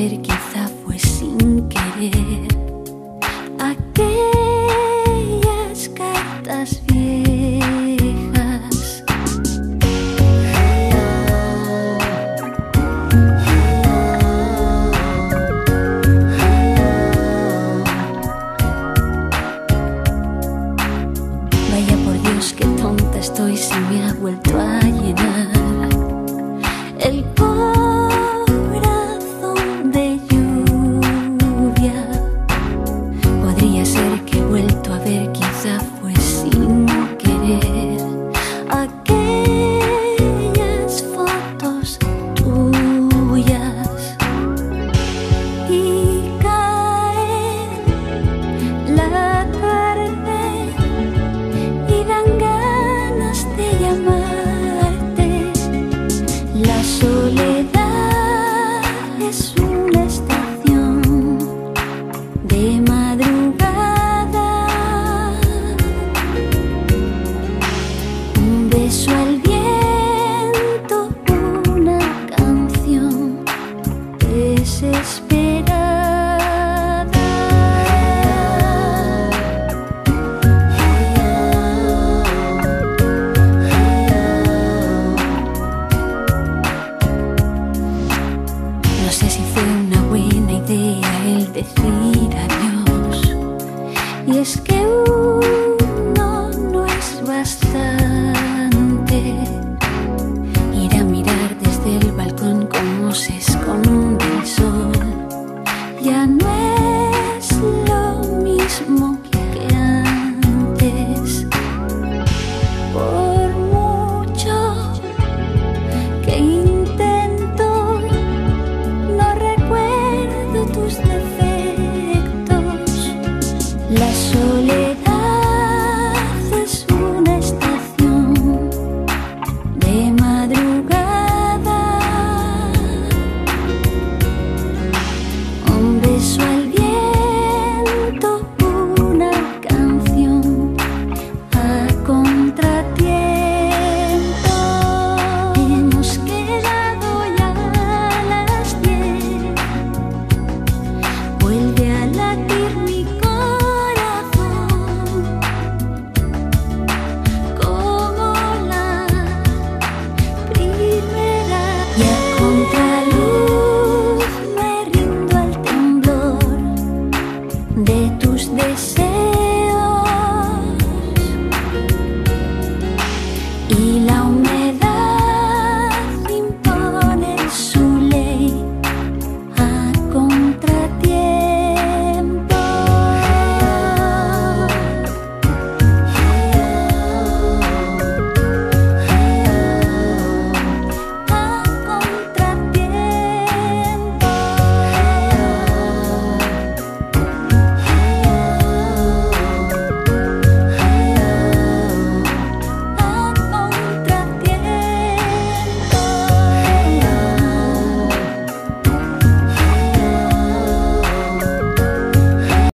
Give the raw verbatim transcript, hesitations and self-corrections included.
ver, quizá fue sin querer. Aquellas cartas viejas. Vaya por Dios, qué tonta estoy si me ha vuelto a llenar el corazón de lluvia. Podría ser que he vuelto a ver, quizá fue sin querer, aquellas fotos tuyas. Y cae la tarde y dan ganas de llamarte. La soledad es una estación de madrugada. Un beso al viento, una canción desesperada. No sé si fue una buena idea el decir adiós, y es que uno no es bastante.